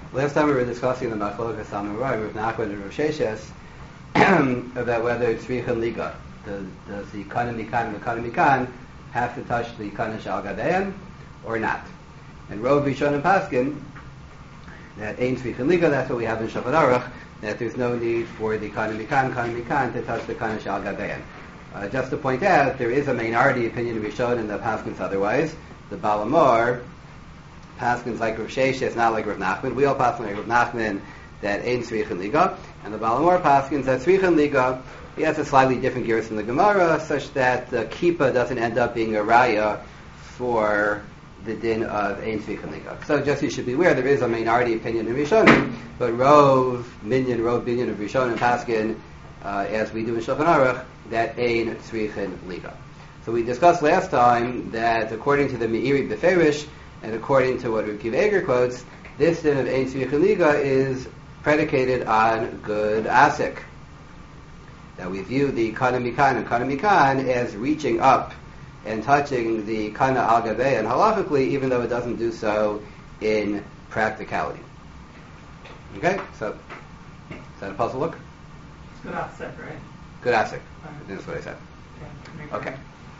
Last time we were discussing the Machlokas Amorai with Nachman and Rav Sheshes about whether it's Tzricha Liga. Does the Kana Mikan and the Kana Mikan have to touch the Kana Shal Gadein or not? And Rov Rishon and Paskin, that Ein Tzricha Liga, that's what we have in Shulchan Aruch, that there's no need for the Kana Mikan to touch the Kana Shal Gadein. Just to point out, there is a minority opinion of Rishon and the Paskins otherwise. The Balamor Paskins like Rav Sheshes, not like Rav Nachman. We all Paskin like Rav Nachman that Ein Tzricha Liga, and the Balamor Paskins that Tzricha Liga. He has a slightly different gears from the Gemara, such that the Kippah doesn't end up being a raya for the din of Ein Tzricha Liga. So just you should be aware, there is a minority opinion in Rishonim, but Rov Binyan of Rishonim Paskin, as we do in Shulchan Aruch, that Ein Tzricha Liga. So we discussed last time that according to the Meiri Beferish, and according to what Rav Kiva Eger quotes, this din of Ein Tzricha Liga is predicated on good asik. That we view the Kana Mikan and Kana Mikan as reaching up and touching the Kana Al Gabei and halachically, even though it doesn't do so in practicality. Okay, so is that a puzzle look? It's good asik, right? Good asik. That's what I said. Okay.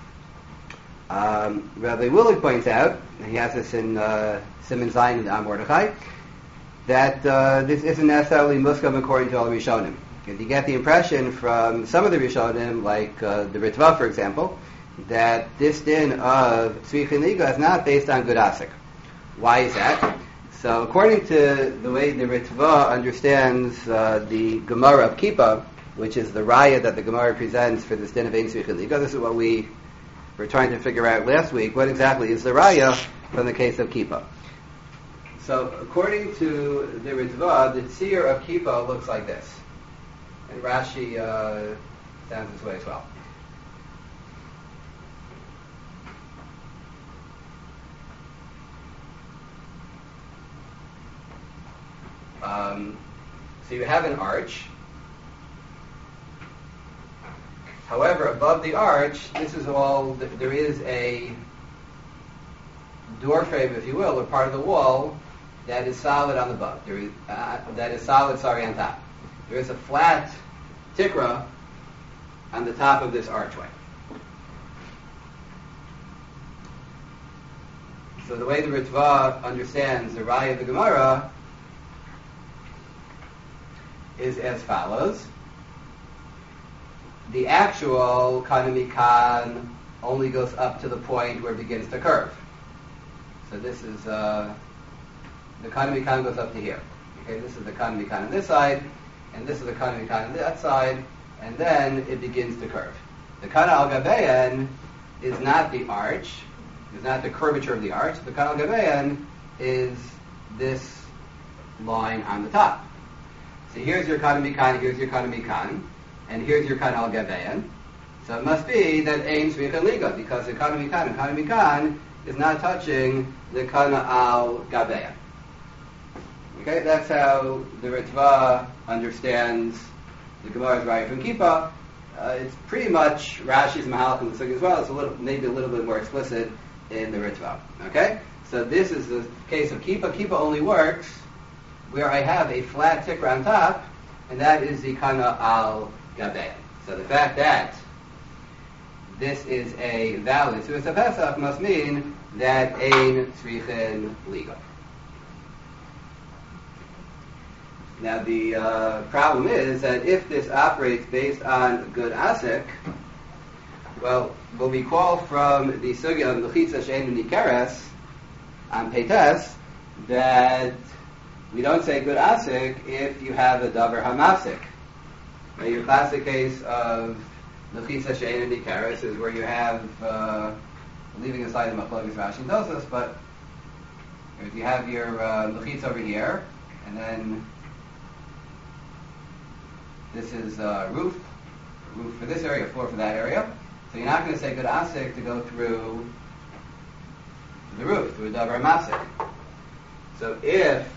Rabbi Willig points out, he has this in Siman Zayin and Mordechai, that this isn't necessarily muskam according to all Rishonim. Because you get the impression from some of the Rishonim, like the Ritva, for example, that this din of Tzricha Liga is not based on good asik. Why is that? So according to the way the Ritva understands the Gemara of Kippah, which is the raya that the Gemara presents for this din of Ein Tzricha Liga, this is what we were trying to figure out last week. What exactly is the raya from the case of Kippah? So according to the Ritva, the tzir of Kippah looks like this. And Rashi sounds this way as well. So you have an arch. However, above the arch, this is all, there is a door frame, if you will, or part of the wall that is solid on the above. There is, that is solid, on top. There is a flat tikra on the top of this archway. So the way the Ritva understands the raya of the Gemara is as follows. The actual Kana Mikan only goes up to the point where it begins to curve. So this is, the Kana Mikan goes up to here. Okay, this is the Kana Mikan on this side, and this is the Kana Mikan on that side, and then it begins to curve. The Kana Al Gabein is not the arch, is not the curvature of the arch. The Kana Al Gabein is this line on the top. So here's your Kana Mikan, here's your Kana Mikan, and here's your Kana Al Gabein. So it must be that Ein Tzricha Liga, because the Kana Mikan and Kana Mikan is not touching the Kana Al Gabein. Okay, that's how the Ritva understands the Gemara's raya from Kippah. It's pretty much Rashi's Mahalach in the Sugya as well. It's maybe a little bit more explicit in the Ritva. Okay, so this is the case of Kippah. Kippah only works where I have a flat tikra on top, and that is the Kana Al Gabein. So the fact that this is a valid Suas Pesach must mean that Ein Tzricha Liga. Now the problem is that if this operates based on good asik, well, we'll recall from the sugya of Mechitza She'en Nikeres on Peites that we don't say good asik if you have a davar hamasik. Now, your classic case of Mechitza She'en Nikeres is where you have, leaving aside the Machlokes Rashi and Tosfos, but if you have your Mechitza over here, and then this is roof for this area, floor for that area. So you're not going to say good asik to go through the roof, through a davar masik. So if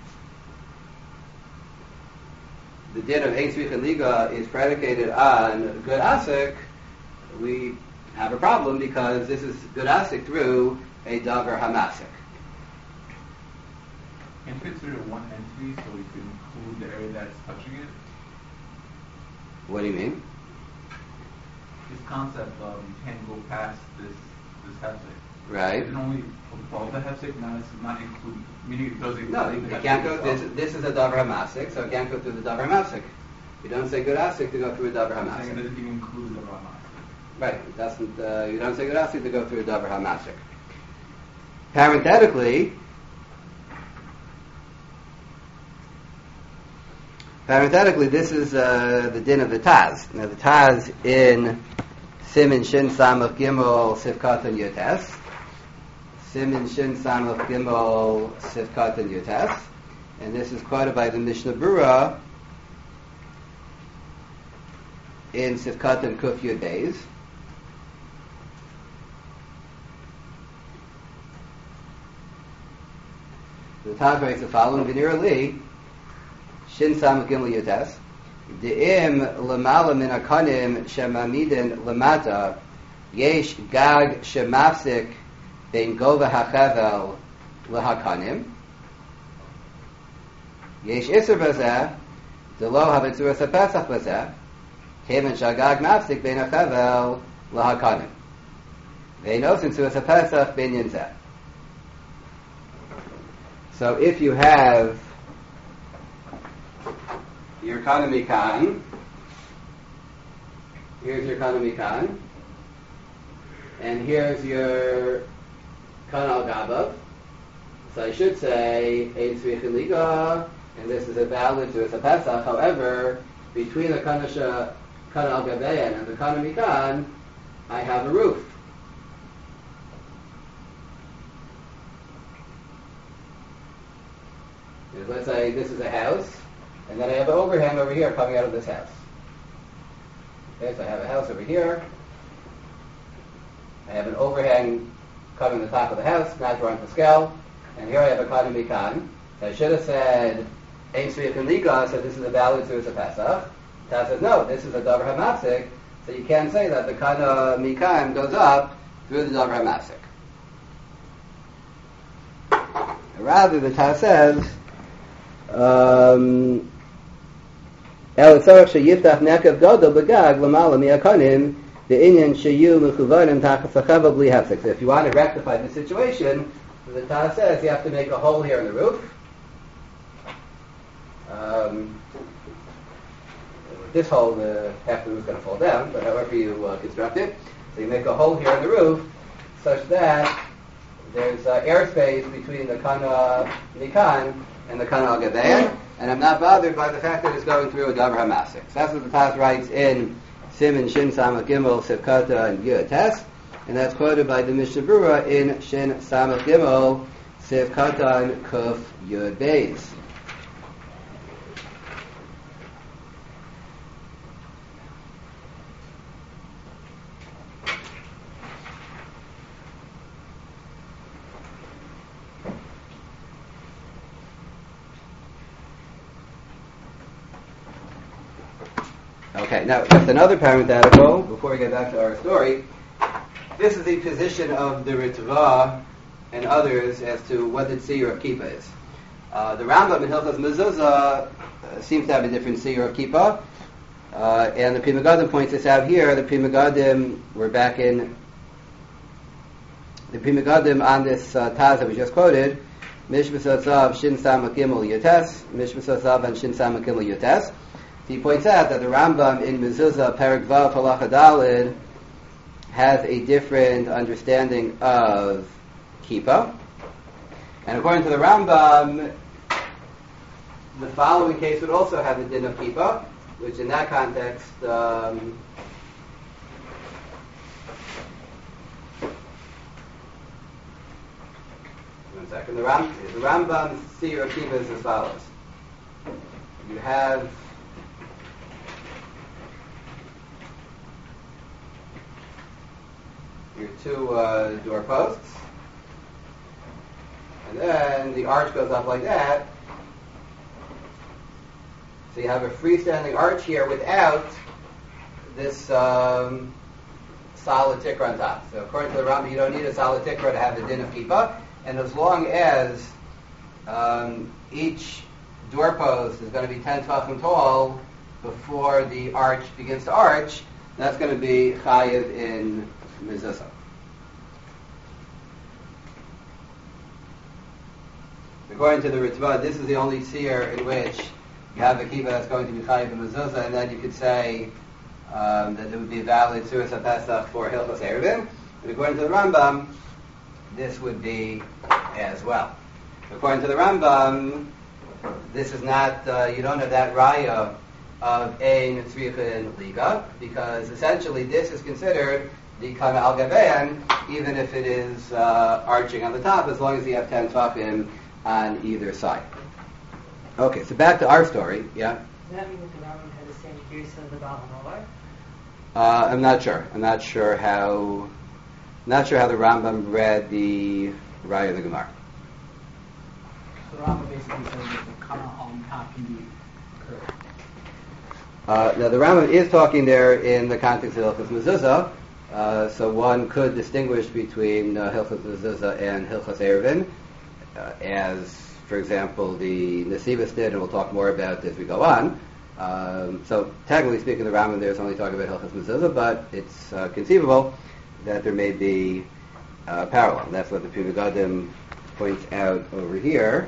the din of Ein Tzricha Liga is predicated on good asik, we have a problem because this is good asik through a davar hamasik. Can't you consider it one entity so you can include the area that's touching it? What do you mean? This concept of you can't go past this hefsek. Right. Is it only above the hefsek, not include, meaning it doesn't No, include the it can't go. hefsek This is a davar hamasik, so it can't go through the davar hamasik. You don't say good asik to go through a davar I'm saying it hamasik. doesn't even include the Ramasik. Right. It doesn't. You don't say good asik to go through a davar hamasik. Parenthetically, this is the din of the Taz. Now, the Taz in Simin Shin Samach Gimel Sifkatan Yotes. Simin Shin Samach Gimel Sifkatan Yotes. And this is quoted by the Mishnah Berurah in Sifkatan Kuf Yud Beis. The Taz writes the following: V'nira li Shin Samach Gimel Yotes. De'im lemala min akanim shemamidin lemata yesh gag shemafsik bein gova hachavel lehakanim yesh iser bazeh delo havetzuras hapesach bazeh kevan shagag mafsik bein hachavel lehakanim ve'inosin tzuras hapesach bein yinzeh. So if you have your economy kan, here's your economy kan, and here's your kan al gabav. So I should say ein tzrichin liga, and this is a valid to a pesach. However, between the kan al gabayan and the economy kan, I have a roof. Let's say this is a house, and then I have an overhang over here coming out of this house. Okay, so I have a house over here. I have an overhang coming to the top of the house, not drawing to scale, and here I have a economy kan. So I should have said ein tzrichin liga, so this is a valid to a pesach. Taz says no, this is a davar hamafsik, so you can't say that the economy kan goes up through the davar hamafsik. Rather, the Taz says El tzarich sheyiftach nekav gadol begag lamala miakanim the sheyu mechuvanim tachas hachavel bli hefsek. So if you want to rectify the situation, the Taz says you have to make a hole here in the roof. This hole, half the roof is going to fall down, but however you construct it, so you make a hole here in the roof such that there's airspace between the kana mikan and the kana al gabayan, and I'm not bothered by the fact that it's going through a davar hamasik. So that's what the Taz writes in Simin Shin Samach Gimel Sifkata and Yotes, and that's quoted by the Mishnah Berurah in Shin Samach Gimel Sifkata and Kuf Yud Beis. Okay, now just another parenthetical before we get back to our story. This is the position of the Ritva and others as to what the tziyur of kippah is. The Rambam in Hilchos Mezuzah seems to have a different tziyur of kippah, and the Pri Megadim points this out here. The Pri Megadim, we're back in the Pri Megadim on this Taz that we just quoted. Mishmah Tzav Shin Samach Gimel Yotes, Mishmah Tzav and Shin Samach Gimel Yotes. He points out that the Rambam in Mezuzah Perek Vav Halacha Daled has a different understanding of kippah, and according to the Rambam, the following case would also have the din of kippah, which in that context, one second, the Rambam's tziyur of kippah is as follows: you have your two doorposts, and then the arch goes up like that. So you have a freestanding arch here without this solid tikra on top. So according to the Rambam, you don't need a solid tikra to have the din of kippah, and as long as each doorpost is going to be 10 tefachim tall before the arch begins to arch, that's going to be chayiv in mezuzah. According to the Ritva, this is the only seer in which you have a kiva that's going to be chayiv in mezuzah, and then you could say that it would be valid suras HaPesach for Hilchos Eruvin. And according to the Rambam, this would be as well. According to the Rambam, this is not, you don't have that raya of ein tzrichin liga, because essentially this is considered the kana al gabein, even if it is arching on the top, as long as you have 10 tefachim on either side. Okay, so back to our story, yeah? Does that mean that the Rambam had the same gears as the Baal HaMaor? I'm not sure. I'm not sure how the Rambam read the raya of the Gemara. So the Rambam basically says that the kana on top can be curved. Now the Rambam is talking there in the context of Hilchos Mezuzah, so one could distinguish between Hilchos Mezuzah and Hilchos Eruvin, as, for example, the Nesivos did, and we'll talk more about as we go on. So technically speaking, the Rambam there is only talking about Hilchos Mezuzah, but it's conceivable that there may be parallel. That's what the Pri Megadim points out over here.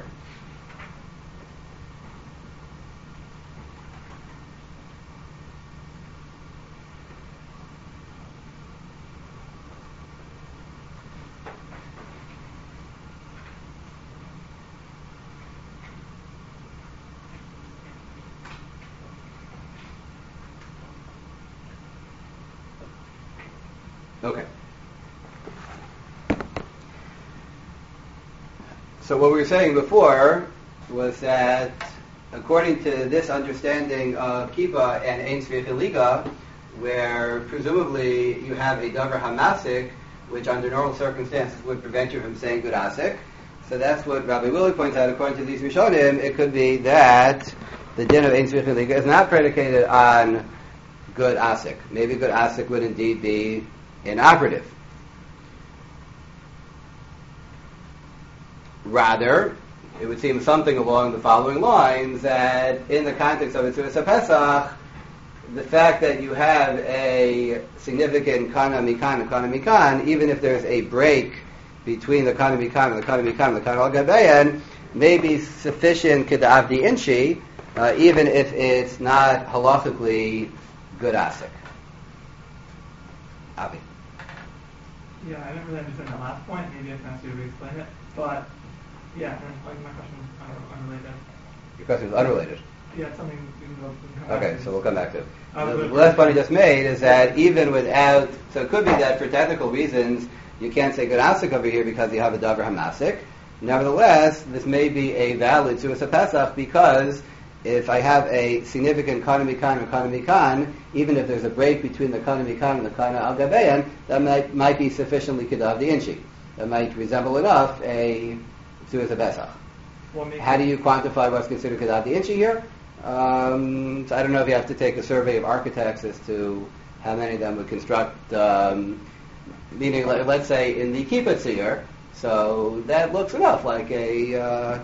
Okay. So what we were saying before was that according to this understanding of kippah and ein tzrichin liga, where presumably you have a davar hamasik, which under normal circumstances would prevent you from saying good asik. So that's what Rabbi Willie points out. According to these Rishonim, it could be that the din of ein tzrichin liga is not predicated on good asik. Maybe good asik would indeed be inoperative. Rather, it would seem something along the following lines, that in the context of Suras HaPesach, the fact that you have a significant kana mikan and kana mikan, even if there's a break between the kana mikan and the kana mikan and the kana al gabein, may be sufficient kedavdi inchi, even if it's not halachically good asik. Avi. Yeah, I didn't really understand the last point. Maybe I can ask you to re-explain it. But, yeah, my question is unrelated. Your question is unrelated. Yeah, it's something we can come back Okay, to. so we'll come back to it. The last point I just made is that even without, so it could be that for technical reasons you can't say good asik over here because you have a davar hamasik. Nevertheless, this may be a valid Suras HaPesach because if I have a significant kana mikan or kana mikan, even if there's a break between the kana mikan and the kana al gabein, that might be sufficiently kedav the inchi. That might resemble enough a Suras HaPesach. How do you quantify what's considered kedav the inchi here? So I don't know if you have to take a survey of architects as to how many of them would construct, meaning let's say in the kibbutz here, so that looks enough like a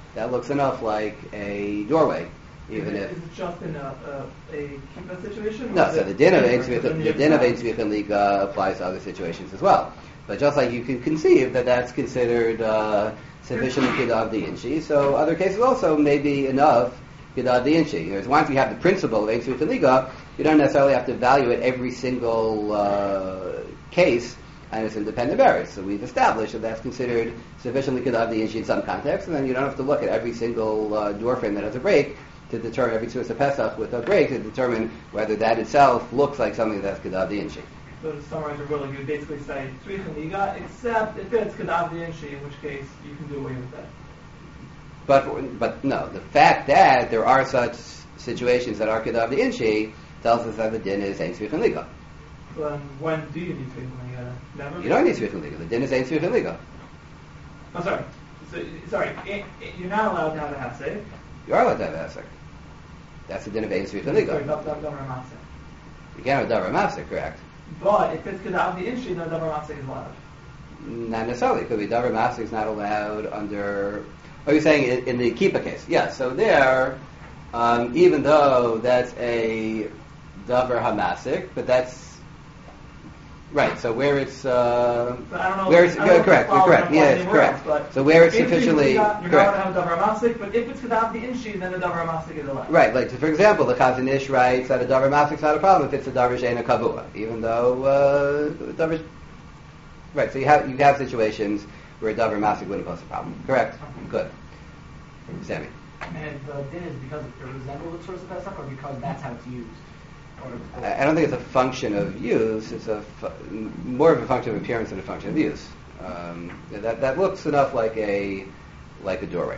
doorway, even if. Is it just in a kibbutz situation? No, so the din of ein tzrichin liga applies to other situations as well. But just like you can conceive that that's considered sufficiently kedav the inchi, so other cases also may be enough kedav the inchi. Whereas once you have the principle of ein tzrichin liga, you don't necessarily have to evaluate every single case and its independent merits. So we've established that that's considered sufficiently kedav the inchi in some contexts, and then you don't have to look at every single door frame that has a break to determine every Suras HaPesach with a break to determine whether that itself looks like something that's kedav the inchi. So to summarize it really, you would basically say tzrichin liga, except if it's kedav the inchi, in which case you can do away with that. But no, the fact that there are such situations that are kedav the inchi tells us that the din is ein tzrichin liga. So then when do you need tzrichin liga? Never? You don't need tzrichin liga. The din is ein tzrichin liga. I'm sorry. You're not allowed to have a hasek. You are allowed to have a hasek. That's the din of ein tzrichin liga. You can't have a davar mafsek, correct? But if it's kedav the inchi, then davar mafsek is allowed. Not necessarily. It could be davar mafsek is not allowed under Are you saying in the Kippah case? Yeah, so there, even though that's a davar hamasik, but that's right. So where it's where it's correct, you're correct. Yes, correct. So where it's sufficiently you're not correct. going to have davar hamasik, but if it's without the inshi, then the davar hamasik is allowed. Right, like so for example, the Chazon Ish writes that a davar hamasik is not a problem if it's a davar she'ena kavua, even though davar. Right, so you have situations where a davar hamasik wouldn't pose a problem. Correct. Good. Sammy. And the din is because it resembles the source of Pesach, or because that's how it's used? Or I don't think it's a function of use. It's more of a function of appearance than a function of use. That looks enough like a doorway.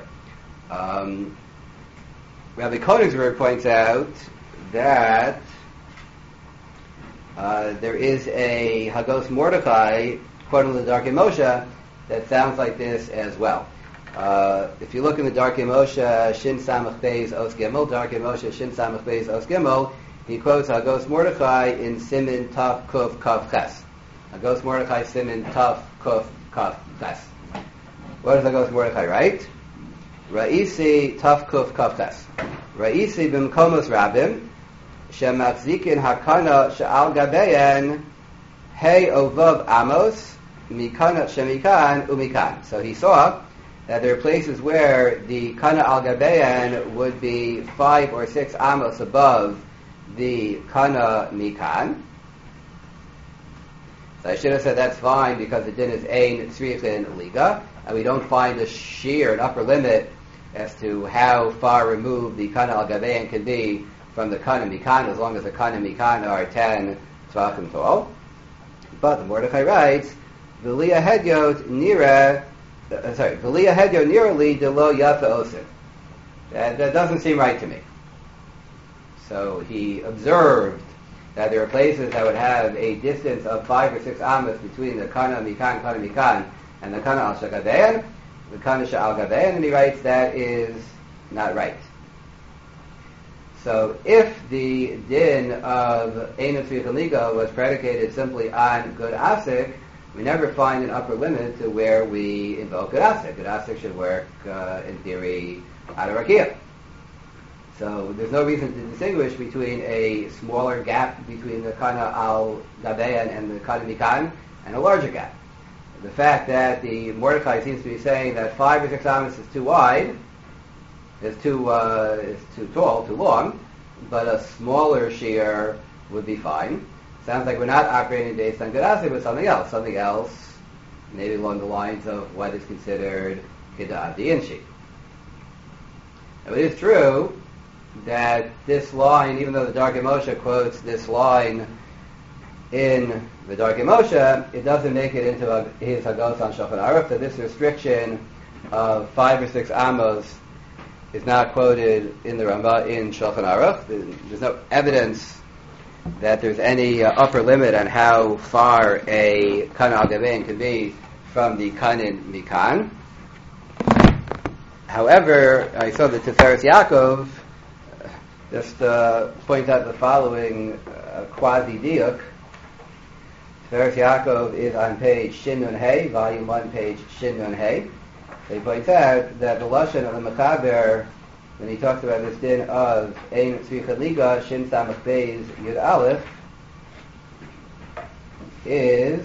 Rabbi Konigsberg points out that there is a Hagos Mordechai quoting the Darkei Moshe that sounds like this as well. If you look in the Darkei Moshe Shin Samach Beis Os Gimel, Darkei Moshe Shin Samach Beis Os Gimel, he quotes Hagos Mordechai in Simin Tav Kuf Kav Ches. Hagos Mordechai Simin Tav Kuf Kav Ches. What does Hagos Mordechai write? Ra'isi Tav Kuf Kav Ches. Ra'isi b'mkomos rabim shematzikin hakana she'al gabeyen hey ovav amos mikana shemikan umikan. So he saw that there are places where the kana al gabeyan would be 5 or 6 amos above the kana mikan. So I should have said that's fine because the din is ein tzrichin liga, and we don't find a sheer, an upper limit as to how far removed the kana al gabeyan can be from the kana mikan, as long as the kana mikan are 10 tvachim tall. But the Mordechai writes, v'liya hedyot nira. V'liya hedyo nearly de lo yafa osif. That doesn't seem right to me. So he observed that there are places that would have a distance of 5 or 6 amos between the kana mikan, and the kana al shagadeyan, the kana sha'al gadeyan, and he writes that is not right. So if the din of Ein Tzrichin Liga was predicated simply on good asik, we never find an upper limit to where we invoke good asik. Good asik should work, in theory, out of rakia. So there's no reason to distinguish between a smaller gap between the kana al gabeyan and the kana mikan and a larger gap. The fact that the Mordechai seems to be saying that 5 or 6 amos is too wide, is too tall, too long, but a smaller shear would be fine. Sounds like we're not operating based on good asik, but something else, maybe along the lines of what is considered kiddah inshi. Now it is true that this line, even though the Darkei Moshe quotes this line in the Darkei Moshe, it doesn't make it into his Hagos on Shulchan Aruch, that this restriction of 5 or 6 amos is not quoted in the Rambam in Shulchan Aruch. There's no evidence that there's any upper limit on how far a kana al gabein can be from the kanin mikan. However, I saw that Tiferes Yaakov just points out the following quasi-diuk. Tiferes Yaakov is on page Shin Nun Hey, volume 1, page Shin Nun Hey. So he points out that the lashon of the Mechaber, when he talks about this din of Ein Tzrichin Liga, Shin Samach Beis Yud Aleph, is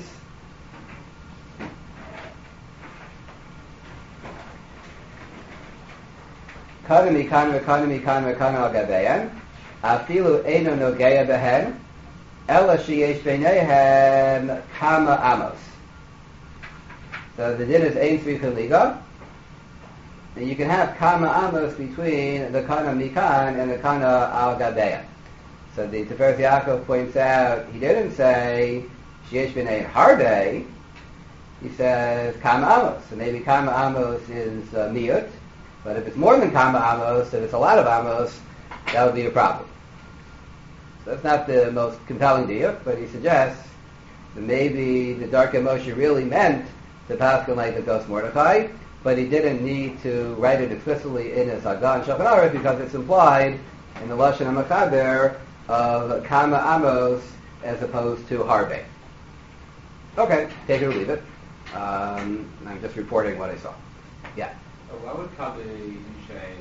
Kana mikan al gabeyan, afilu eino nogeya behen, ela sheyesh beinehem kama amos. So the din is Ein Tzrichin Liga, and you can have kama amos between the kana mikan and the kana al gabeya. So the Tiferes Yaakov points out he didn't say sheyesh b'nei harbe. He says kama amos. So maybe kama amos is miyut, but if it's more than kama amos, if it's a lot of amos, that would be a problem. So that's not the most compelling diuk, but he suggests that maybe the Darkei Moshe really meant to paskin like the Hagos Mordechai, but he didn't need to write it explicitly in his Hagan Shulchan Aruch because it's implied in the lashon HaMechaber of kama amos as opposed to harbe. Okay, take it or leave it. I'm just reporting what I saw. Yeah. Why would Kabe Inshe,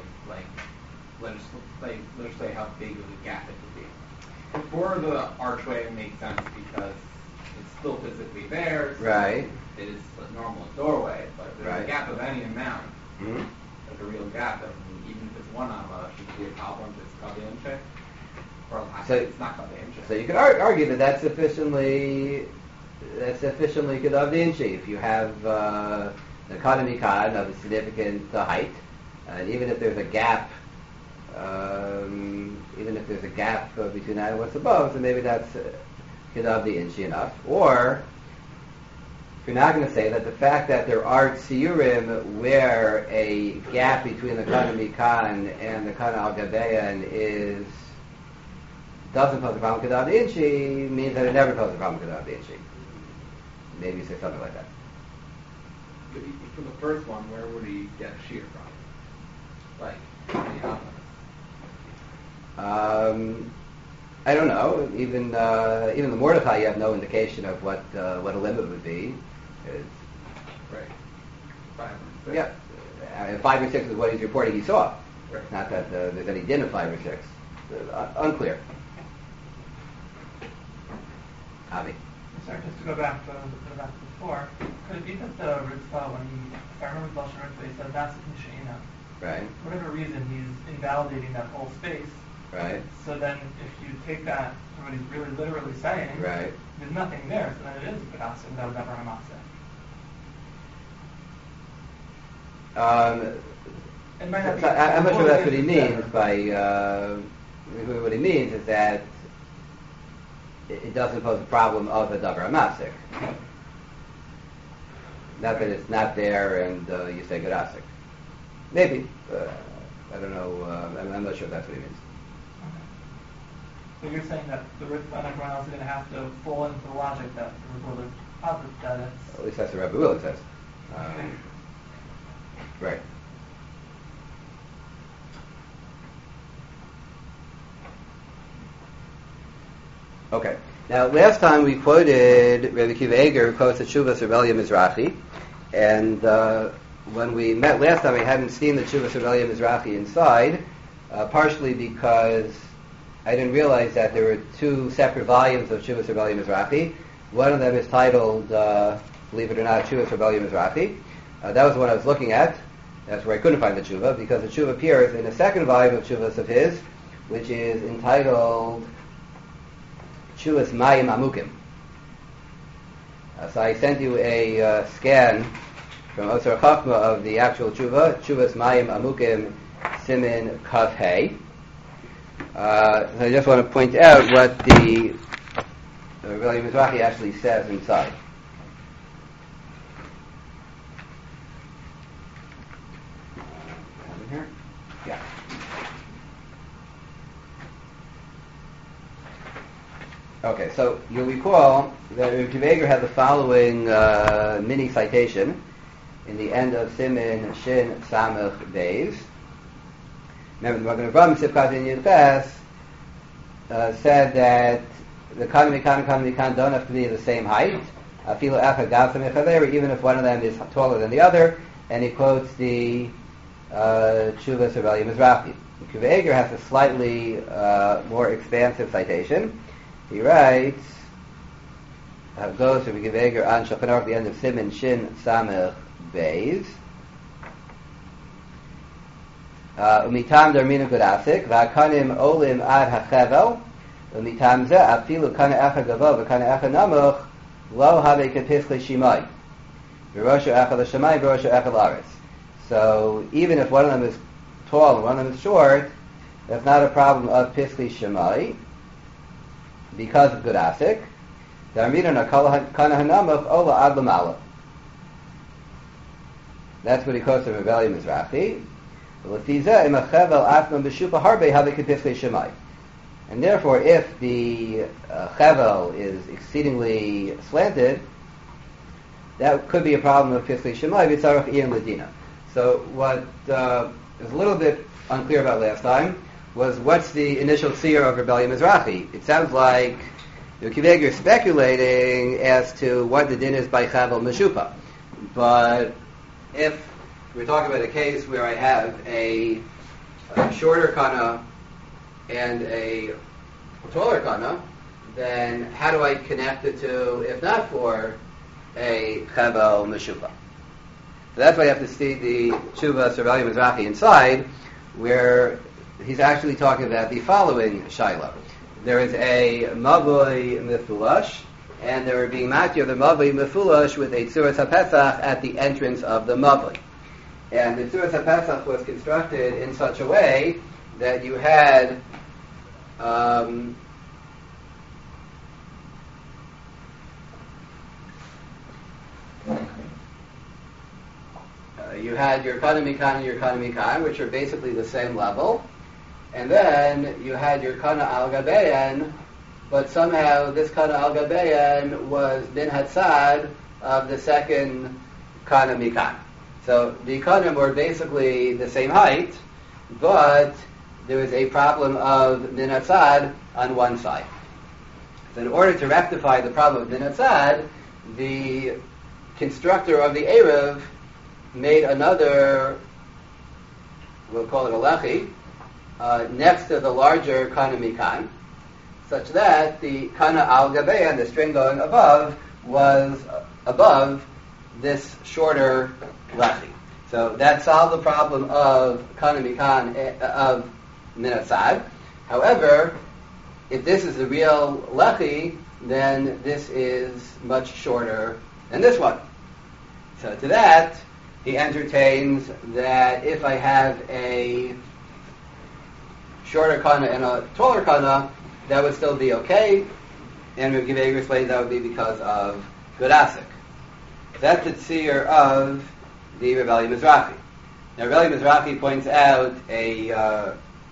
let's say how big of a gap it would be? For the archway, it makes sense because it's still physically there. So Right. it is a normal doorway, but if there's Right. a gap of any amount, Mhm. like a real gap, and even if it's one amma, should it be a problem if it's Kabe Inshe? Or So- it's not Kabe Inshe. So you could argue that that's sufficiently Kedavdinchi. If you have the economy kan of a significant height, and even if there's a gap, between that and what's above, then maybe that's Kedavdinchi enough. Or if you're not going to say that the fact that there are tziyurim where a gap between the economy kan and the kan al gabeyan doesn't pose a problem with Kedav Inchi means that it never poses a problem with Kedav Inchi. Maybe you say something like that. But for the first one, where would he get a shear from? Like, the I don't know. Even the Mordechai, you have no indication of what a limit would be. right. 5 and 6. Yeah, 5 or 6 is what he's reporting he saw. Right. It's not that there's any din of 5 or 6. Unclear. Avi. Sorry, just to go back to before, could it be that the Ritzvah, if I remember the Lashon Ritzvah, he said that's Mishaina. Right. For whatever reason, he's invalidating that whole space. Right. So then, if you take that to what he's really literally saying, Right. there's nothing there, so then it is a Pedasa without Davar Hamaseh. It might not be. I'm not sure that's what he means by. What he means is that it doesn't pose a problem of a davar hamasik. Not that it's not there and you say gedasik. Maybe. I don't know. I'm not sure if that's what he means. Okay. So you're saying that the Ritzvah and everyone else is going to have to fall into the logic that the Rebbe posits that it's. At least that's what Rabbi Willis says. Right. Okay. Now, last time we quoted Rabbi Akiva Eger, who quotes the Tshuvas Rebellia Mizrahi, and when we met last time, we hadn't seen the Tshuvas Rebellia Mizrahi inside, partially because I didn't realize that there were 2 separate volumes of Tshuvas Rebellia Mizrahi. One of them is titled, believe it or not, Tshuvas Rebellia Mizrahi. That was the one I was looking at. That's where I couldn't find the Tshuva, because the Tshuva appears in the second volume of Tshuvas of his, which is entitled Tshuvas Mayim Amukim. So I sent you a scan from Osir Chachma of the actual Tshuva, Tshuvas Mayim Amukim Simin Kaf Hey. So I just want to point out what the Rebellia Mizrahi actually says inside. Here? Yeah. Okay, so you'll recall that Rabbi Akiva Eger had the following mini citation in the end of Simin Shin Samach Beis. Remember, the Magen Avraham Sifkat in Yudches said that the Kanami Kan don't have to be the same height, even if one of them is taller than the other, and he quotes the Tshuvas Rebellia Mizrahi. Akiva Eger has a slightly more expansive citation. He writes, goes to Rabbi Akiva Eger on Shulchan Aruch at the end of Simin Shin Samech Beis. Umitam darminu gedasik v'akanim olim ad hachevel umitam ze afilu kana echa gavo v'kana echa namuch lo have kepischli shimai v'rosha echa l'shamai v'rosha echa l'aretz. So even if one of them is tall and one of them is short, that's not a problem of pischli shemai because of gedasik. Darminu nakala kana hanamuch ola ad l'mala. That's what he quotes from Rebellia Mizrahi. And therefore, if the chevel is exceedingly slanted, that could be a problem of Pischli Shemai, Vitzarach Ian Ladina. So what is a little bit unclear about last time was what's the initial seer of Rebellia Mizrahi. It sounds like the Akiva Eger is speculating as to what the din is by chevel Meshupa. But if we're talking about a case where I have a shorter kana and a taller kana, then how do I connect the two if not for a Chabal Meshupa? So that's why you have to see the Tshuva Rabbi Mizrahi inside, where he's actually talking about the following Shaila. There is a Mavoi Mefulash, and they were being matir the Mavoi Mefulash with a Tzuras HaPesach at the entrance of the Mavoi. And the Tzuras HaPesach was constructed in such a way that you had you had your Kana Mikan and your Kana Mikan, which are basically the same level. And then you had your Kana Al Gabeyan, but somehow this Kana Al Gabeyan was Bin Hatzad of the second Kana Mikan. So the Kanim were basically the same height, but there was a problem of Bin Hatzad on one side. So in order to rectify the problem of Bin Hatzad, the constructor of the Erev made another, we'll call it a lechi, next to the larger Kana Mikan, such that the Kana Al Gabeyan, the string going above, was above this shorter lechi. So that solved the problem of Kana Mikan, of Minatzad. However, if this is the real lechi, then this is much shorter than this one. So to that, he entertains that if I have a shorter kana and a taller kana, that would still be okay. And Rav Givega explains that would be because of good asik. That's the tzir of the Rav Eli Mizrahi. Now Rav Eli Mizrahi points out a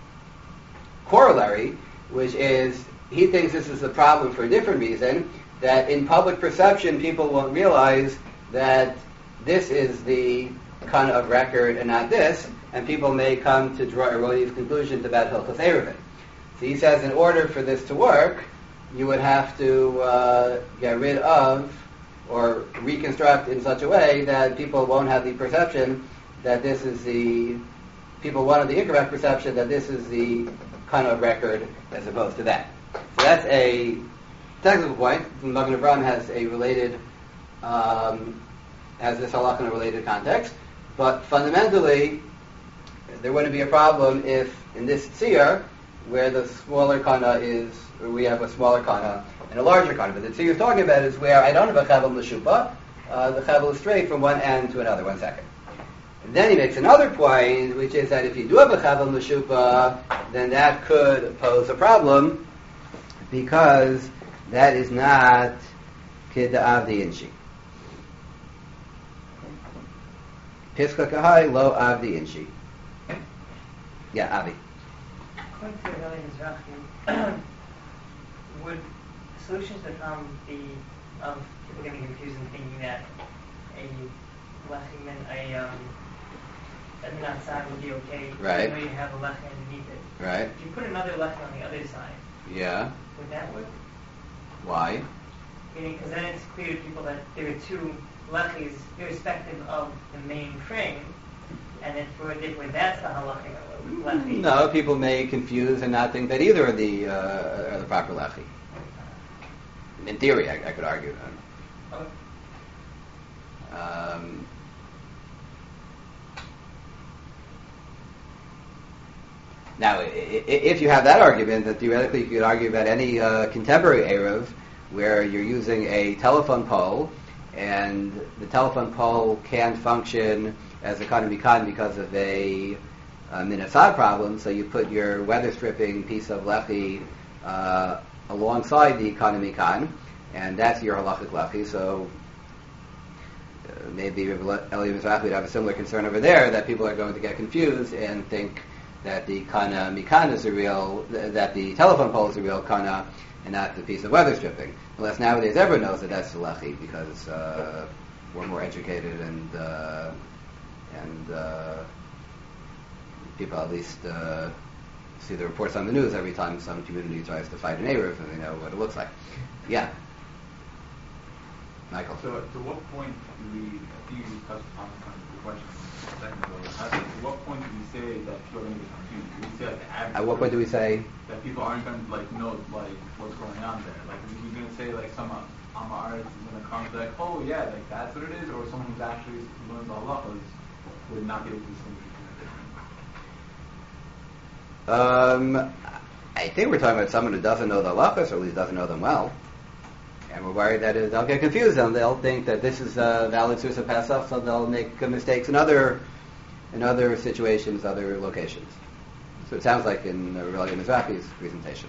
corollary, which is he thinks this is a problem for a different reason, that in public perception people won't realize that this is the kana of record and not this, and people may come to draw erroneous conclusions about Hilchos Eruvin. So he says in order for this to work, you would have to get rid of or reconstruct in such a way that people won't have the perception that this is the, people won't have the incorrect perception that this is the kana of record as opposed to that. So that's a technical point. Magen Avraham has a related, has this halakha in a related context. But fundamentally, there wouldn't be a problem if in this tzir, where the smaller kana is, or we have a smaller kana and a larger kana. But the tzir you're talking about is where I don't have a chavel l'shupa. The chavel is straight from one end to another. 1 second. And then he makes another point, which is that if you do have a chavel l'shupa, then that could pose a problem because that is not kid avdi inshi. Piska kahai lo avdi inshi. Yeah, Avi. According to Eli Mizrahi, would solutions to the problem be of people getting confused and thinking that a minatzad would be okay, right? even though you have a lechi underneath it. Right. If you put another lechi on the other side, yeah, would that work? Why? Meaning, because then it's clear to people that there are two lechis irrespective of the main frame, and then for that's the halachic lechi. No, people may confuse and not think that either are the proper lechi. In theory, I could argue. Okay. Now, if you have that argument, that theoretically you could argue about any contemporary Erev where you're using a telephone pole and the telephone pole can't function as a kana mikan because of a minatzad problem, so you put your weather stripping piece of lechi alongside the kana mikan, and that's your halachic lechi. So maybe Eli Mizrahi would have a similar concern over there, that people are going to get confused and think that the kana mikan is a real, that the telephone pole is a real kana and not the piece of weather stripping. Unless nowadays everyone knows that that's the lechi because we're more educated and people at least see the reports on the news every time some community tries to fight an Erev and they know what it looks like. Yeah. Michael. So to what point do we, I think you touched on the question a second ago, to what point do we say that people are going to get confused? Do we say like the average? At what point do we say? That people aren't going to like know like what's going on there? Like we're going to say like some Amaretz is going to come and be like, oh yeah, like that's what it is, or someone who's actually learns the halachas would not be able to distinguish between the different. I think we're talking about someone who doesn't know the halachas, or at least doesn't know them well. And we're worried that they'll get confused and they'll think that this is a valid source of Pesach, so they'll make mistakes in other situations, other locations. So it sounds like in Rabbi Mizrahi's presentation.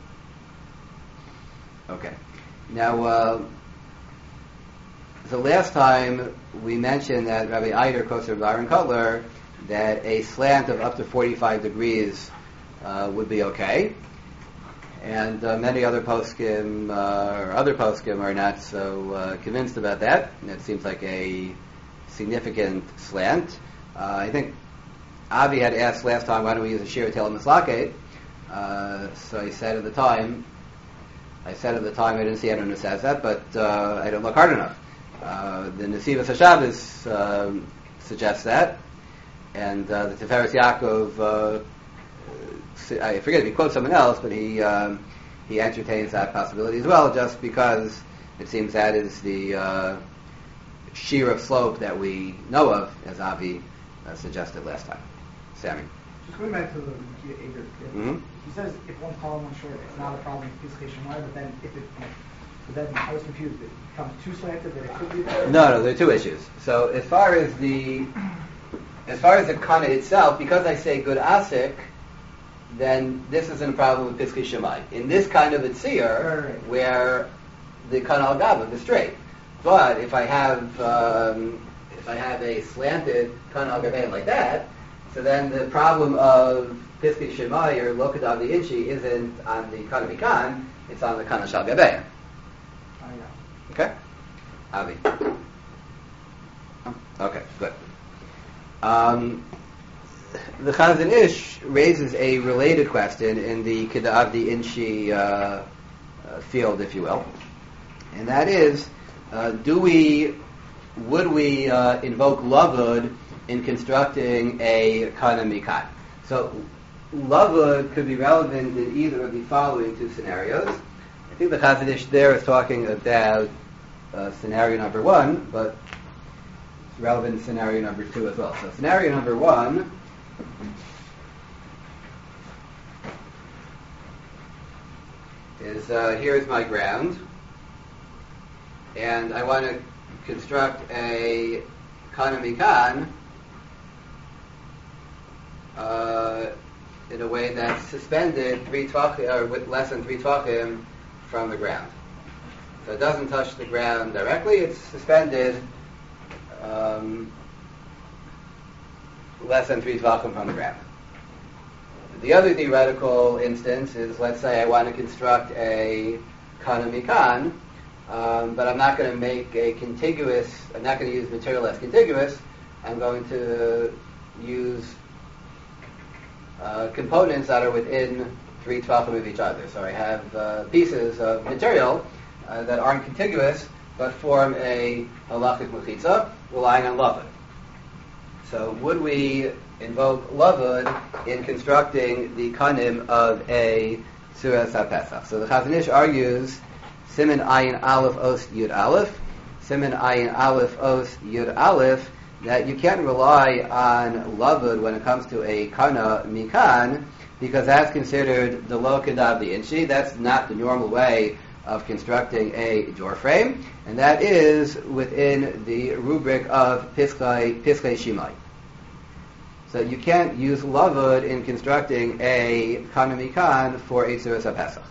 Okay. Now, the last time we mentioned that Rabbi Eider quotes Rabbi Aaron Kotler that a slant of up to 45 degrees would be okay. And many other poskim are not so convinced about that. And it seems like a significant slant. I think Avi had asked last time, why don't we use a shear tail mislakate? So I said at the time, I didn't see anyone who says that, but I didn't look hard enough. The Nesivos HaShabbos suggests that, and the Tiferes Yaakov, I forget if he quotes someone else, but he entertains that possibility as well, just because it seems that is the shear of slope that we know of, as Avi suggested last time. Sammy. Just going back to the Eiger, he says if one tall and one short, it's not a problem with Pesach Shemai, but then I was confused. It becomes too slanted that it could be there? No, there are two issues. So as far as the kana itself, because I say good asik, then this isn't a problem with Pesach Shemai. In this kind of a tzir, where the kana al gabah is straight. But if I have a slanted kana al gabah like that, so then the problem of Pesach Shemai or Lokadav the Inchi isn't on the kana mikan, it's on the kana shal gabah. Okay? Avi. Okay, good. The Chazon Ish raises a related question in the Keda'av the Inchi field, if you will. And that is, would we invoke lavud in constructing a kana mikan? So, lavud could be relevant in either of the following two scenarios. I think the Chazon Ish there is talking about scenario number one, but it's relevant in scenario number two as well. So scenario number one is here's my ground, and I want to construct a kana mikan in a way that's suspended 3 tvachim, or with less than 3 tvachim from the ground. So it doesn't touch the ground directly, it's suspended less than 3 tvachim from the ground. The other theoretical instance is, let's say I want to construct a kana mikan, but I'm not going to make a contiguous, I'm not going to use material that's contiguous, I'm going to use components that are within 3 tvachim of each other. So I have pieces of material that aren't contiguous, but form a halachic mechitza, relying on lavud. So would we invoke lavud in constructing the kanim of a Suras HaPesach? So the Chazon Ish argues, Siman Ayin Aleph Os Yud Aleph, Siman Ayin Aleph Os Yud Aleph, that you can't rely on lavud when it comes to a kana mikan, because that's considered the lo kedav the inchi. That's not the normal way of constructing a door frame, and that is within the rubric of Pischei Shemai. So you can't use lavud in constructing a kana mikan for a Suras HaPesach.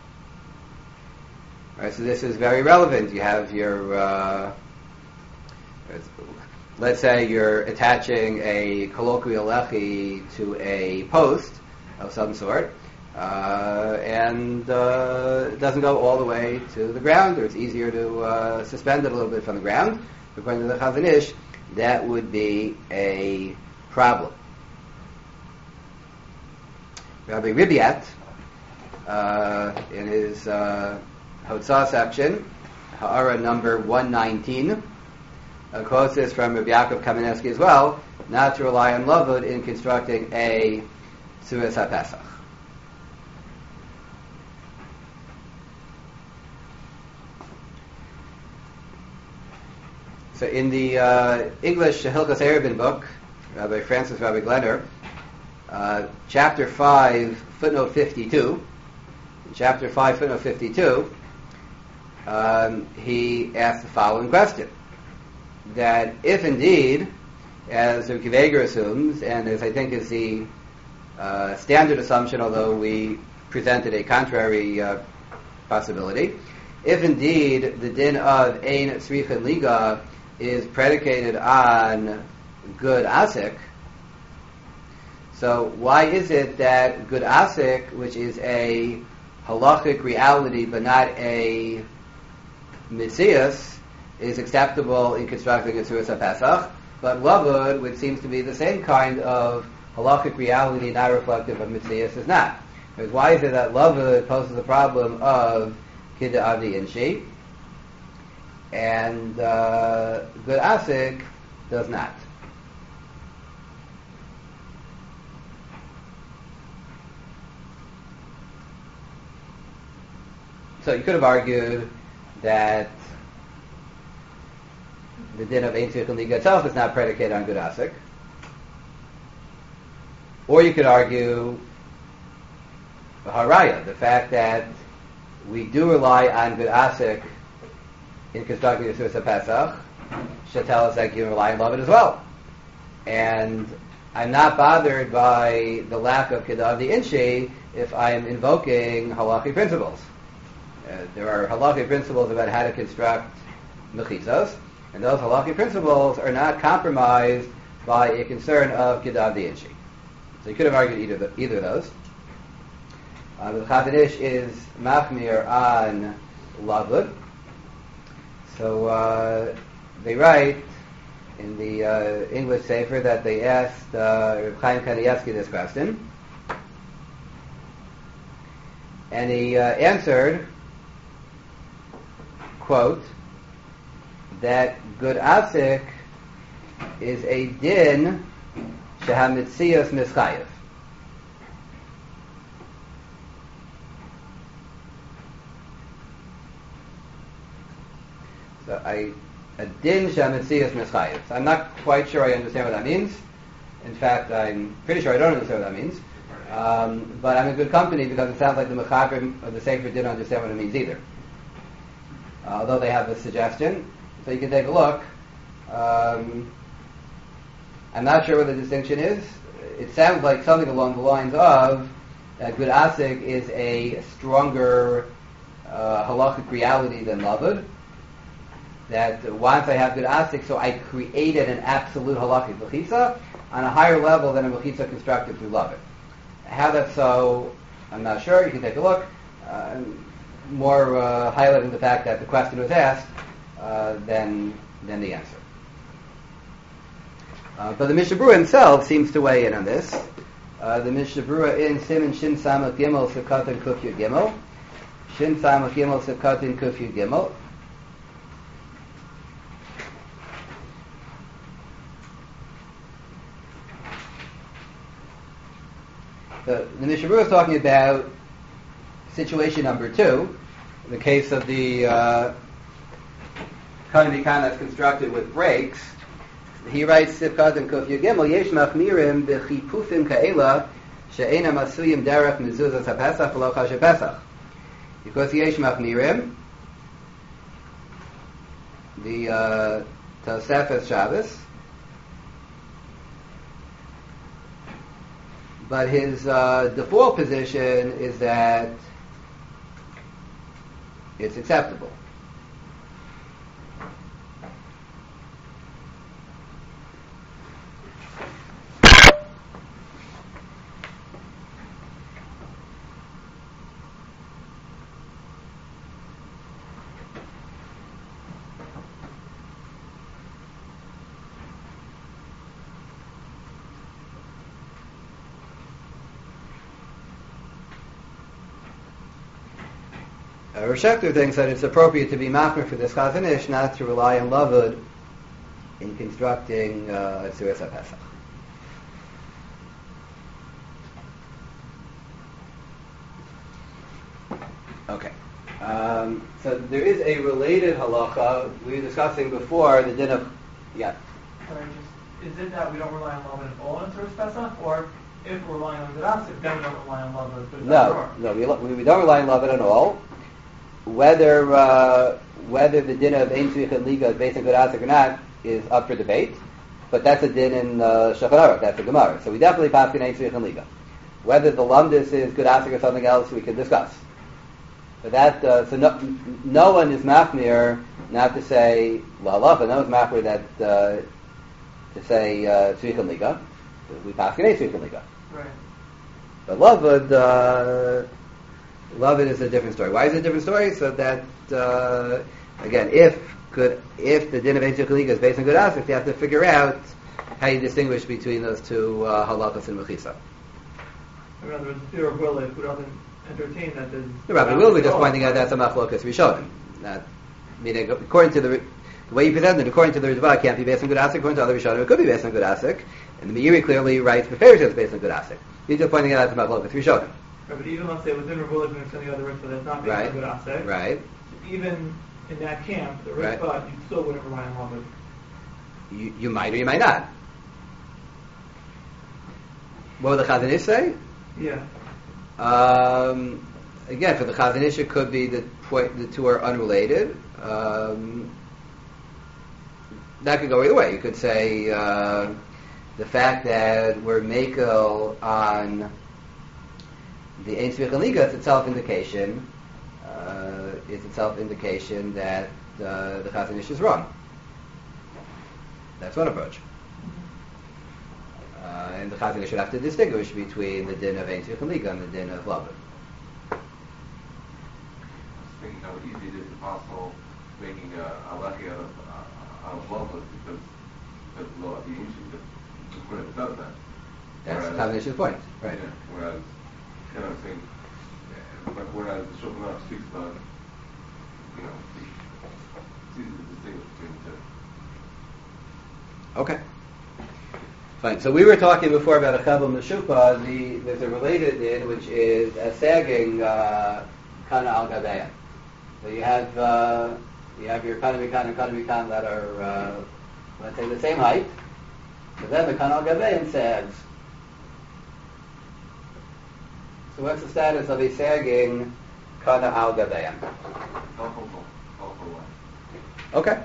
Right, so this is very relevant. You have your, let's say you're attaching a colloquial lechi to a post of some sort, and it doesn't go all the way to the ground, or it's easier to suspend it a little bit from the ground. According to the Chazon Ish, that would be a problem. Rabbi Ribiat, in his Hotzah section, Ha'ara number 119. Quotes this from Rabbi Yaakov Kamenetsky as well, not to rely on lavud in constructing a Suas HaPesach. So in the English Hilchos Eruvin book, Rabbi Francis Rabbi Glenner, chapter 5, footnote 52, chapter 5, footnote 52, he asks the following question, that if indeed, as Rabbi Akiva Eiger assumes, and as I think is the standard assumption, although we presented a contrary possibility, if indeed the din of Ein Tzrichin Liga is predicated on good asik, so why is it that good asik, which is a halachic reality but not a mitzias, is acceptable in constructing a Suas HaPesach, but lavud, which seems to be the same kind of halachic reality, not reflective of mitzias, is not? Because why is it that lavud poses the problem of kidda avdi inshi, and good asik does not? So you could have argued that the din of Ein Tzrichin Liga itself is not predicated on good asik. Or you could argue the haraya, the fact that we do rely on good asik in constructing the Suas HaPesach, should tell us that you can rely on lavud as well. And I'm not bothered by the lack of kidda avdi inshi if I am invoking halachic principles. There are halachic principles about how to construct mechitzos, and those halachic principles are not compromised by a concern of kidda avdi inshi. So you could have argued either of those. The Chazon Ish is machmir on lavud. So they write in the English Sefer that they asked Reb Chaim Kanievsky this question, and he answered, quote, that good asik is a din shehamitzias mischayev. So a din shehamitzias mischayev. So I'm not quite sure I understand what that means. In fact, I'm pretty sure I don't understand what that means. But I'm in good company because it sounds like the Mechaber of the Sefer didn't understand what it means either. Although they have a suggestion, so you can take a look. I'm not sure what the distinction is. It sounds like something along the lines of that good asik is a stronger halachic reality than lavud. That once I have good asik, so I created an absolute halachic mechitza on a higher level than a mechitza constructed through lavud. How that's so, I'm not sure. You can take a look. More highlighting the fact that the question was asked than the answer. But the Mishnah Berurah himself seems to weigh in on this. The Mishnah Berurah in Siman Shin Samach Gimel Sefkatan Kuf Yud Gimel, Shin Samach Gimel Sefkatan Kuf Yud Gimel. The Mishnah Berurah is talking about situation number 2, the case of the Kohen Mikan that's constructed with brakes. He writes, Sifkat and Kuf Yud Gimel, Yesh machmirim b'chipufim ka'ela she'ena masuyim derech mezuzas ha'pesach v'lo chashe pesach. Because Yesh machmirim, the Tosefes Shabbos, but his default position is that it's acceptable. Rosh Hector thinks that it's appropriate to be machmir for this Chazon Ish, not to rely on Lavud in constructing Tzuras HaPesach. Okay. So there is a related halacha we were discussing before, the din of... Yeah. Sorry, is it that we don't rely on love at all in Tzuras Pesach, or if we're relying on Gedasik, then we don't rely on love at we don't rely on Lavud at all. Whether the din of Ein Tzrich and Liga is based on Gedasik or not is up for debate, but that's a din in Shulchan Aruch, that's a Gemara. So we definitely pass in Ein Tzrich and Liga. Whether the Lumdis is Gedasik or something else, we can discuss. But that, no one is machmir not to say la'alav, and no one's machmir that to say tzrich and liga. We pass in a tzrich and liga. Right. But Lavud is a different story. Why is it a different story? So that again, if the din of tzrich and liga is based on good aspects, you have to figure out how you distinguish between those two halachas and mechisa. In other words, fear of will, if we don't entertain that there's... The Rabbi will be just pointing out that's a machlokas rishonim. That, meaning, according to the way you present it, according to the Ritva, it can't be based on good asik. According to other rishonim, it could be based on good asik. And the Meiri clearly writes Beferish it's based on good asik. He's just pointing out that's a machlokas rishonim. Right, but even let's say within Revulik and some of the other Ritva that's not based on good asik. Right. Even in that camp, the Ritva, you still wouldn't rely on Lavud. You might or you might not. What would the Chazon Ish say? Yeah. Again, for the Chazon Ish, it could be the two are unrelated. That could go either way. You could say the fact that we're makel on the Ein Tzrich and Liga is itself indication. It's itself indication that the Chazon Ish is wrong. That's one approach. And the Chazon Ish should have to distinguish between the din of Ein Tzrich and Liga and the din of Lavud. Thinking how easy it is possible making a lechi out of Lavud because the ancient Qur'an does that. That's Chazon Ish's point, right? Yeah, whereas, I'm saying, whereas the Shulchan Aruch speaks about, it's easy to distinguish between the two. Okay. Fine. So we were talking before about a Chabal Meshupa. There's a related din, which is a sagging Kana al Gabeya. So you have your Kana Mikan and Kana Mikan that are, let's say, the same height. But then the Kana al Gabeya sags. So what's the status of a sagging Kana al Gabeya? Okay.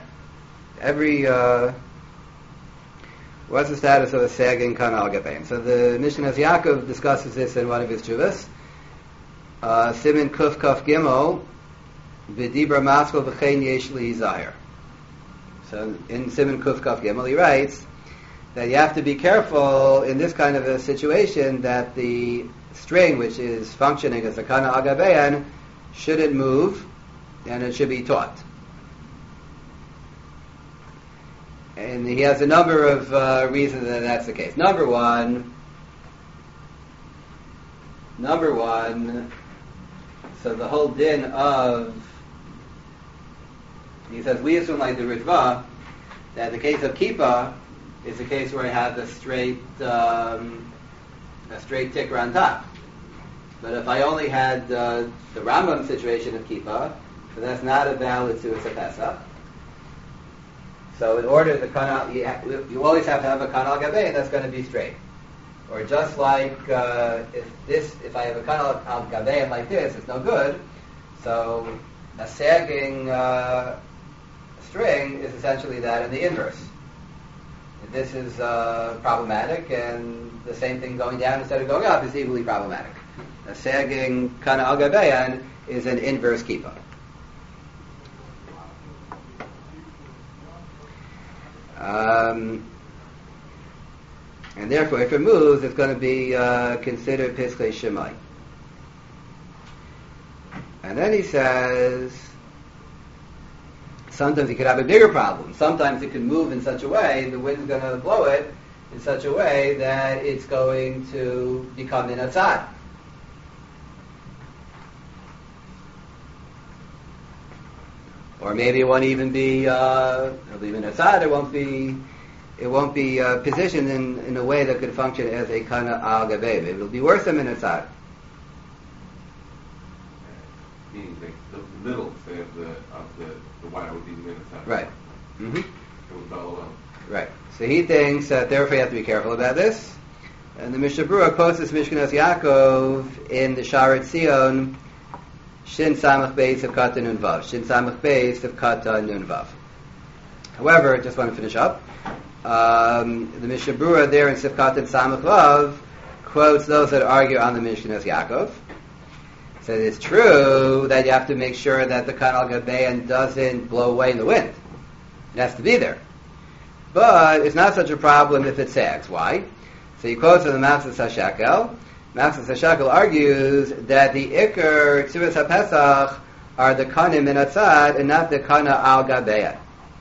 What's the status of a sagging Kana al Gabein? So the Mishnah Yaakov discusses this in one of his tshuvas. Simin Kuf Kaf Gimel V'dibra Maskal V'chein Yesh Li Zahir. So in Simin Kuf Kaf Gimel he writes that you have to be careful in this kind of a situation that the string, which is functioning as a Kana al Gabein, shouldn't move and it should be taut. And he has a number of reasons that that's the case. Number one, so the whole din of, he says, we assume like the Ritva, that the case of Kippah is a case where I have a straight ticker on top. But if I only had the Rambam situation of Kippah, so that's not a valid Tzuras HaPesach. So in order the Kana, you always have to have a Kana al Gabein that's going to be straight. Or just like if I have a Kana al Gabein like this, it's no good. So a sagging string is essentially that in the inverse. This is problematic, and the same thing going down instead of going up is equally problematic. A sagging Kana al Gabein is an inverse Kippah. And therefore, if it moves, it's going to be considered Piskei Shemai. And then he says, sometimes you could have a bigger problem. Sometimes it can move in such a way, the wind's going to blow it in such a way that it's going to become in a tzad. Or maybe it won't even be, it'll be in a tzad, it won't be positioned in a way that could function as a kana al gabei. It'll be worse than in a tzad. Meaning the middle, say, of the wire would be the middle. Right. Mm-hmm. It would follow up. Right. So he thinks that therefore you have to be careful about this. And the Mishnah Berurah quotes this Mishkanos Yaakov in the Sharet Zion, Shin Samach Beis of Kata Nun Vav. Shin Samach Beis of Kata Nun Vav. However, just want to finish up. The Mishnah Berurah there in Sifkat and Samach Vav quotes those that argue on the Mishkanos Yaakov. So it's true that you have to make sure that the Kan al Gabein doesn't blow away in the wind. It has to be there. But it's not such a problem if it sags. Why? So he quotes from the Matzos HaShekel. Matzos HaShekel argues that the Iker Tzuras HaPesach are the Kanim min Hatzad and not the Kana al Gabein.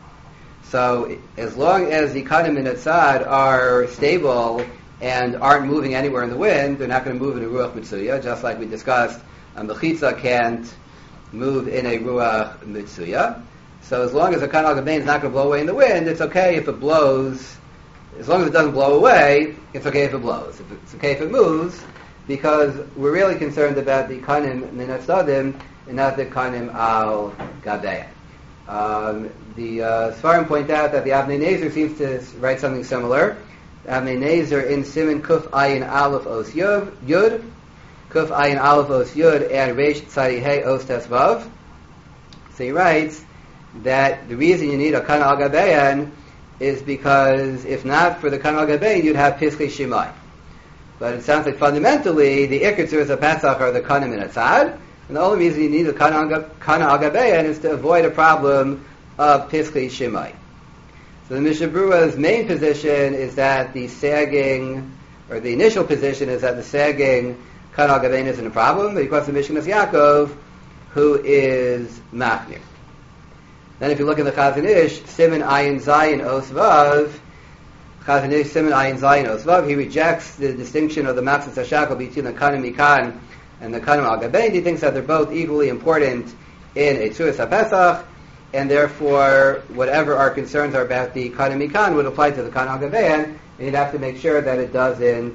So as long as the Kanim min Hatzad are stable and aren't moving anywhere in the wind, they're not going to move in a Ruach Mitzuya, just like we discussed. A Mechitza can't move in a Ruach Mitzuya. So as long as the Kan al Gabein is not going to blow away in the wind, it's okay if it blows. As long as it doesn't blow away, it's okay if it blows. It's okay if it moves, because we're really concerned about the Kanim min Hatzadim and not the Kanim al Gabein. The Sfarim point out that the Avnei Nezer seems to write something similar. Avnei Nezer in Siman Kuf Ayin Aleph Os Yud, Kuf Ayin Aleph Os Yud, and Reish Tzadi Hey Os Tes Vav. So he writes that the reason you need a Kan al Gabein is because if not for the Kan al Gabein, you'd have Piskei Shemai. But it sounds like fundamentally the Iker Tzuras HaPesach are the Kanim min Hatzad, and the only reason you need the Kana al Gabein is to avoid a problem of Piskei Shemai. So the Mishnah Berurah's main position is that the sagging, or the initial position is that the sagging Kana al Gabein isn't a problem, but he quotes the Mishkanos Yaakov, who is Machmir. Then if you look at the Chazon Ish, Siman Ayin Zayin Os Vav, Chazon Ish Siman Ayin Zayin Os Vav, he rejects the distinction of the Matzos HaShekel between the Kanim Mikan and the Kanim al Gabein. He thinks that they're both equally important in a Tzuras HaPesach, and therefore whatever our concerns are about the Kanim Mikan would apply to the Kanim al Gabein, and you'd have to make sure that it doesn't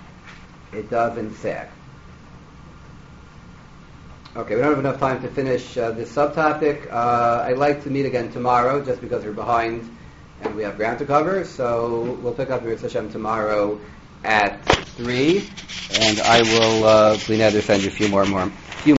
sag. Okay, we don't have enough time to finish this subtopic. I'd like to meet again tomorrow, just because we're behind and we have ground to cover. So we'll pick up Yirtzeh Hashem tomorrow at 3, and I will, Bli Neder, send you a few more